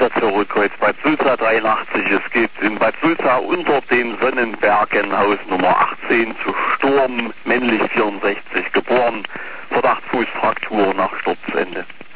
Station Rotkreuz Bad Sulza 83. Es geht in Bad Sulza unter den Sonnenbergen, Haus Nummer 18, zu Sturm, männlich 64, geboren, Verdacht Fußfraktur nach Sturzende.